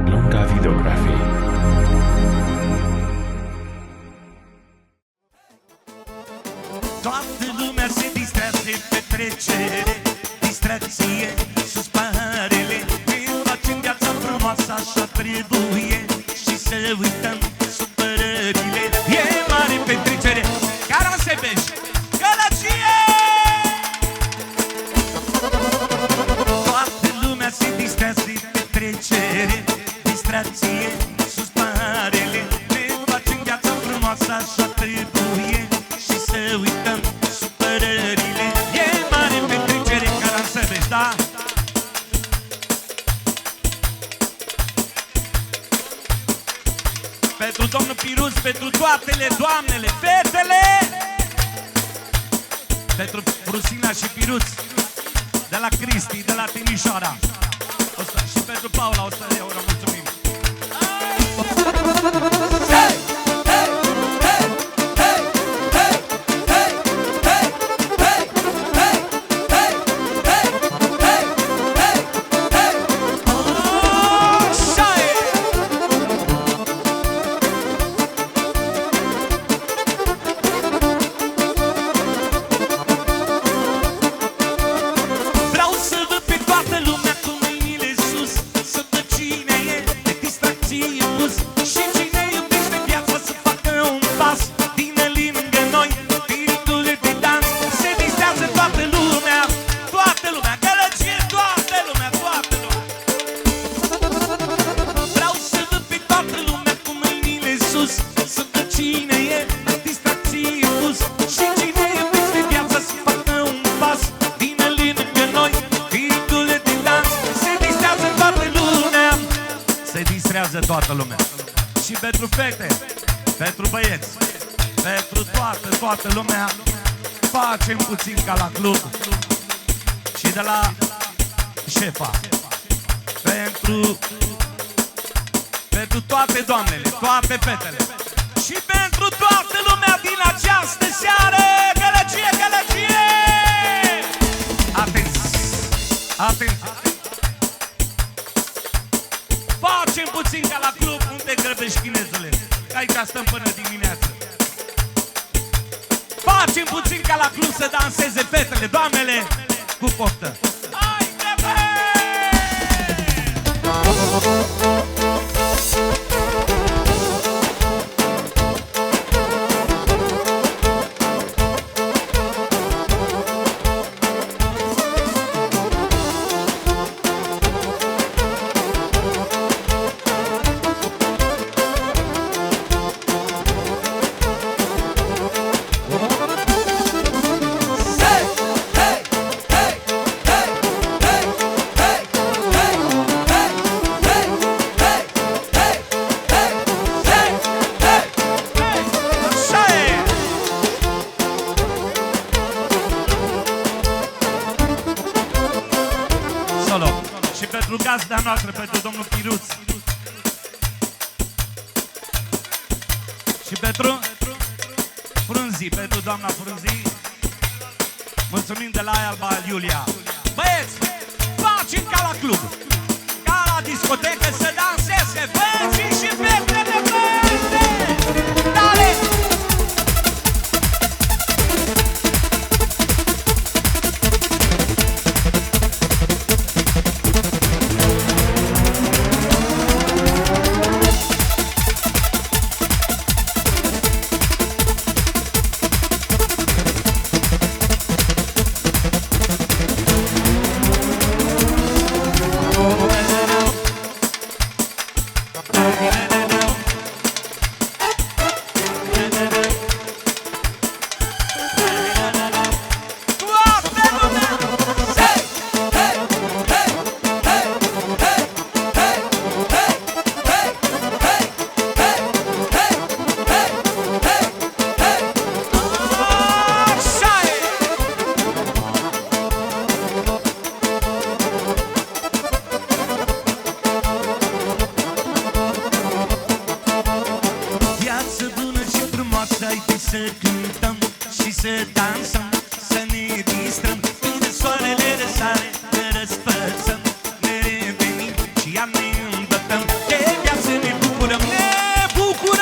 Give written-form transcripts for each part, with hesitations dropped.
Lunga Videografie. Toată lumea se distrează de petrecere, distracție, sus paharele. Ne facem viața frumoasă, așa trebuie, și să uităm supărările. E mare petrecere, Caransebeș, Gălăgie! Toată lumea se distrează de petrecere, distracție, sus paharele. Ne facem viața frumoasă, așa trebuie, și să uităm supărările. E mare petrecere, Caransebeș, da? Pentru domnul Pirus, pentru toatele doamnele, fetele, pentru Frusina și Pirus, de la Cristi, de la Timișoara, și pentru Paula, 100 de euro, mulțumim. Hey! Hey! Hey! Hey! Hey! Hey! Hey! Hey! Hey! Hey! Hey! Hey! Hey! Așa e! Vreau să văd pe toată lumea cu mâinile sus, să văd cine e de distracție în bus, și cine iubește viața să facă un pas. Vine lângă noi, spiritul de dans, se distrează toată lumea, Gălăgie, toată lumea. Vreau să văd pe toată lumea cu mâinile sus, să văd cine e de distracție în bus, și cine iubește viața să facă un pas. Vine lângă noi, spiritul de dans, se distrează toată lumea, se distrează toată lumea. Și pentru fete, pentru băieți, pentru toată lumea, facem puțin ca la club. Și de la șefa, pentru toate doamnele, toate fetele, și pentru toată lumea din această seară. Gălăgie! Atenți! Facem puțin ca la club. Unde grăbești, chinezule? Aici stăm până dimineață. Facem puțin ca la club, să danseze fetele, doamnele, cu poftă. Hai, grebe! Solo. Și pentru gazda noastră, pentru domnul Pirus, și pentru Frunzi, pentru doamna Frunzi, mulțumim de la Alba Iulia. Băieți, facem ca la club, ca la discotecă, să danseze băieții și fetele, băieți! Dale! să cântăm și să dansăm, să ne distrăm. Când soarele răsare, ne răsfățăm, ne revenim și iar ne îmbătăm. stăm, de viață ne bucurăm, ne bucurăm!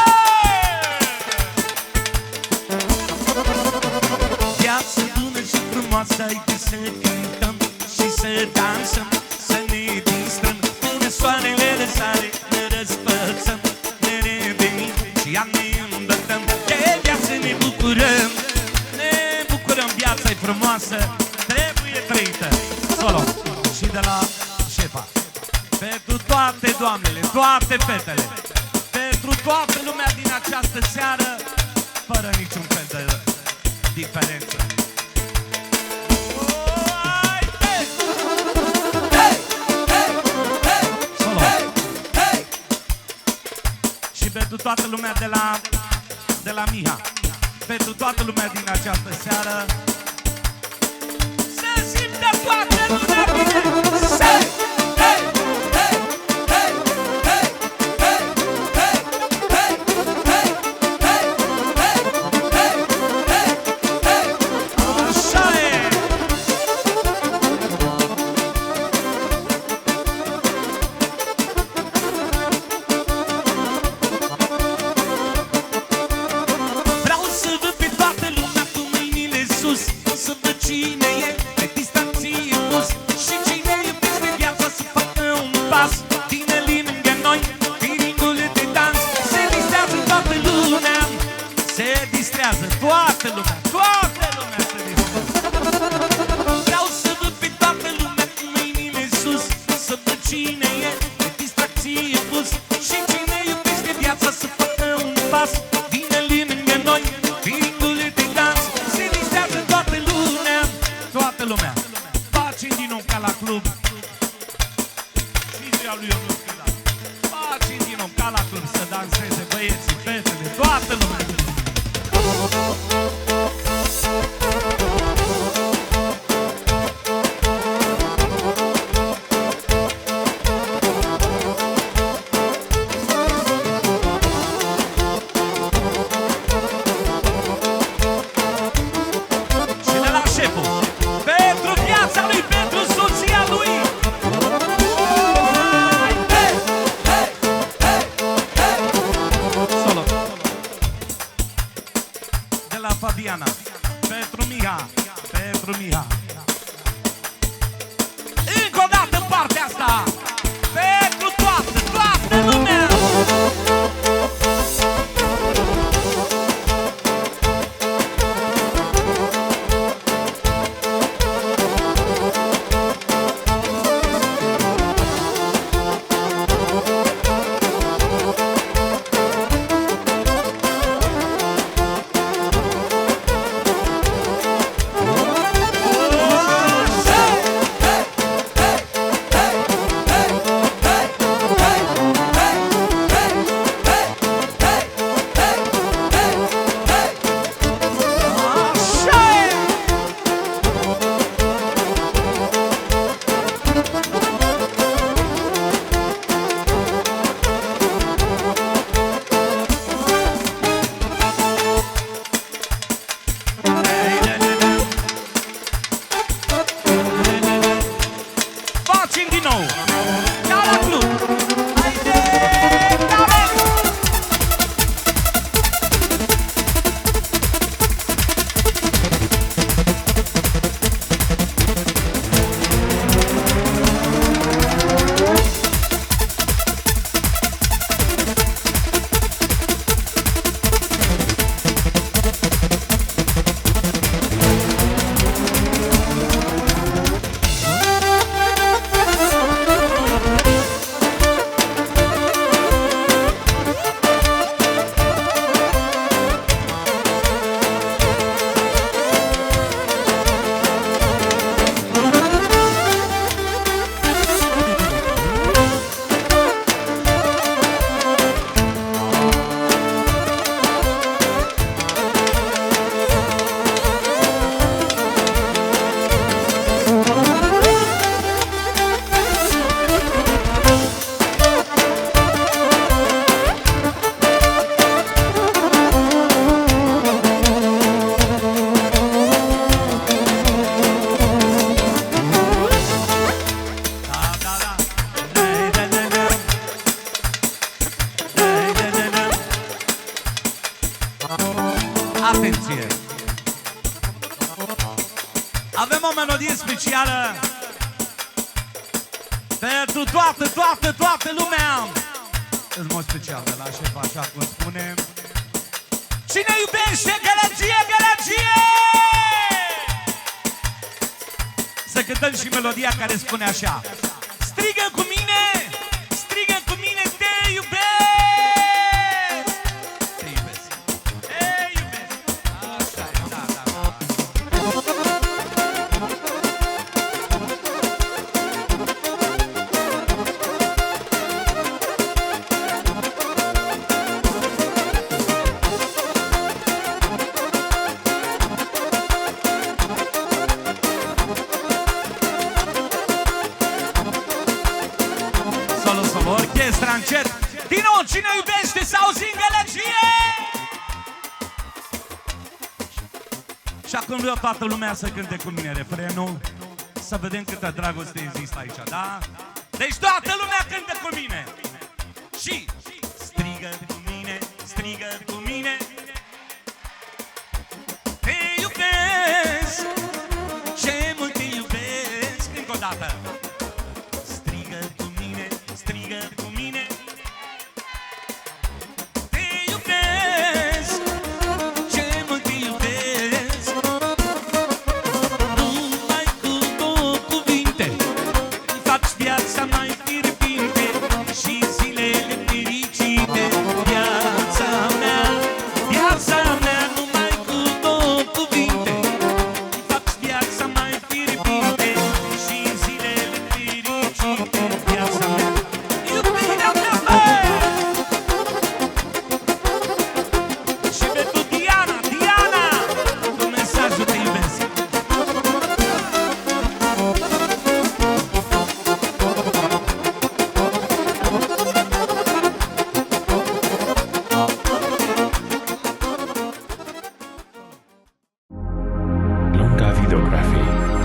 Viață bună și frumoasă, hai să cântăm și să dansăm, să ne distrăm. Până soarele răsare ne răspățăm, ne revenim și ea ne îmbătăm. De viață ne bucurăm, ne bucurăm, viața e frumoasă, trebuie trăită. Solo și de la șefa. Pentru toate doamnele, toate fetele, pentru toată lumea din această seară, fără niciun fel de diferență. Solo. Și pentru toată lumea de la Miha, pentru toată lumea din această seară, să simtă toată lumea bine! Toată lumea, toată lumea se distrează. Vreau să văd pe toată lumea cu mâinile sus, să văd cine e de distracție pus și cine iubește viața să facă un pas. Vine lângă noi, firindu-le de dans, se distrează toată lumea, toată lumea. Facem din nou ca la club. Și ziua lui Ionuț Cârda. Facem din nou ca la club să danseze băieții, fetele, toată lumea. Atenție! Avem o melodie specială pentru toată lumea. În mod special de la șef, așa cum spunem. Cine iubește gălăgie, gălăgie! Să cântăm și melodia care spune așa. Strigă cu mine, strigă cu mine, te iubesc! Te iubesc, te iubesc. Așa e, da, da, da. Orchestra încet. Din nou, cine iubește să auzi în gălăgie? Și acum vreau toată lumea să cânte cu mine refrenul. Să vedem câtă dragoste există aici, da? Deci toată lumea cântă cu mine. Și strigă cu mine, strigă cu mine. Te iubesc, ce mult te iubesc. Încă o dată. Strigă cu mine, te iubesc, ce mult te iubesc. Numai cu două cuvinte îmi faci viața mai fierbinte și zilele fericite. Viața mea, numai cu două cuvinte îmi faci viața mai fierbinte și zilele fericite. Viața mea. Lunga Videografii.